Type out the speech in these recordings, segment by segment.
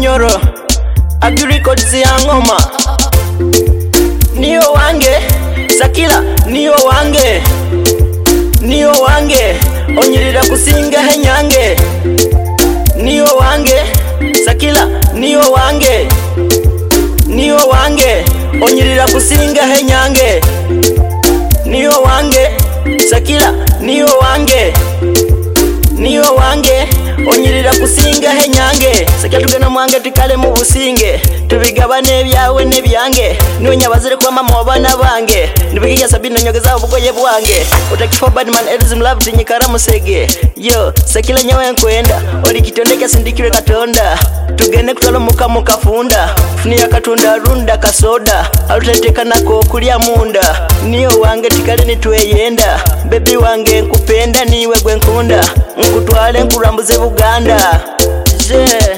Bunyoro Agrecords ya ngoma. Niyo wange Sakila niyo wange, niyo wange onyirira kusinga henyange. Niyo wange Sakila niyo wange, niyo wange onyirira kusinga henyange. Niyo wange Sakila niyo wange, niyo wange onyirira kusinga henyange. Sakila tugena mwange tukale mu businge, tubigabane ebyawe nebyange. Nyonya bazire kwa mama wabana bange, nibigiya Sabina nyogeza obugoye bwange. Utakifa badman edizim love tinyikara musege. Yo Sakila nyawe nkwenda oli kitondeka sindikire katonda. Tugende kutalo muka kafunda, funia katunda runda kasoda, aluteteka nako kulya munda. Niyo wange tikale nitweyenda, baby wange nkupenda niwe gwe nkunda. Nkutwale nkurambuze Buganda. Je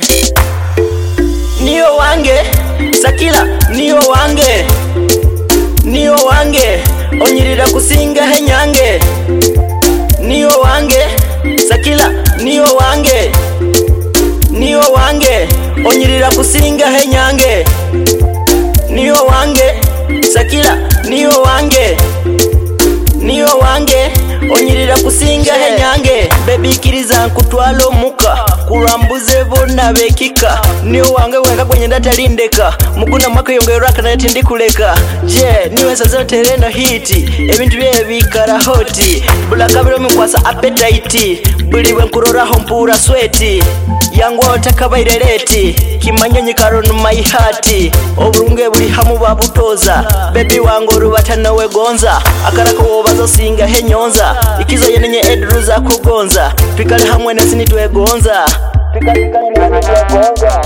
niyo wange Sakila niyo wange, niyo wange onyirira kusinga henyange. Niyo wange Sakila niyo wange, niyo wange onyirira kusinga henyange. Niyo wange Sakila niyo wange, niyo wange onyirira kusinga henyange. Baby kiriza nkutwalo muka kurambuze bona bekika. Niyo wange wenga kwenye ndatalindeka, muguna mwaka yongera kana tindikuleka. Je niwe sazero tereno hiti, ebintu bye bikara hoti. Bula kabiro mikwasa appetite, buli wenkurora hompura sweati. Yangu otakabairereti, kimanya nyikaro no my heart. Oburunge buli hamu babutoza, baby wangu rubatana we gonza. Akarako wobazo singa henyonza, ikizo yenenye edruza kugonza. Pikale hamwe na sini twegonza, pikale gonza.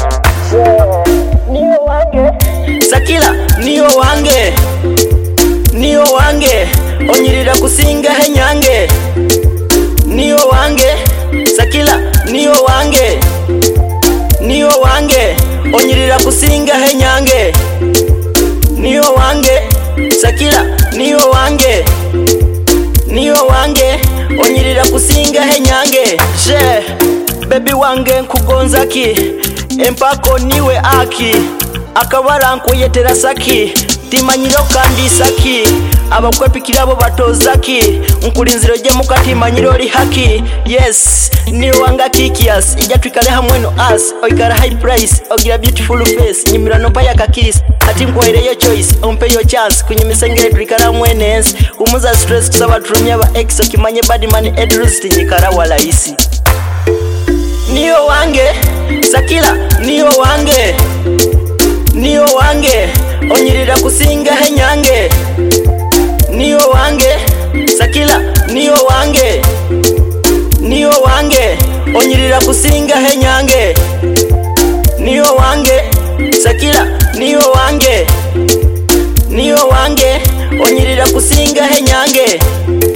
Niyo wange Sakila niyo wange, niyo wange onyirira kusinga henyange. Niyo wange Sakila niyo wange, niyo wange onyirira kusinga henyange. Niyo wange Sakila niyo wange, niyo wange onyirira kusinga henyange. Je baby wange nkugonza ki, empako niwe aki. Akabara nkuyetera saki, timanyiro kandi saki. Abakwepikira abo batozaki, nkulinziro je mukati manyiro li haki. Yes niyo wanga kikias, ija twikale hamwe no us. Oikara high price, ogira beautiful face, nyimira no paya kakis. Ati nkwere yo choice, ompe yo chance. Kunyimisengere twikara mwenensi, umuza stress kusaba turumya ba ex. Kimanye badman edrus tinyikara wala isi. Niyo wange Sakila niyo wange, niyo wange onyirira kusinga henyange. Niyo wange Sakila niyo wange, niyo wange onyirira kusinga henyange. Niyo wange Sakila niyo wange, niyo wange onyirira kusinga henyange.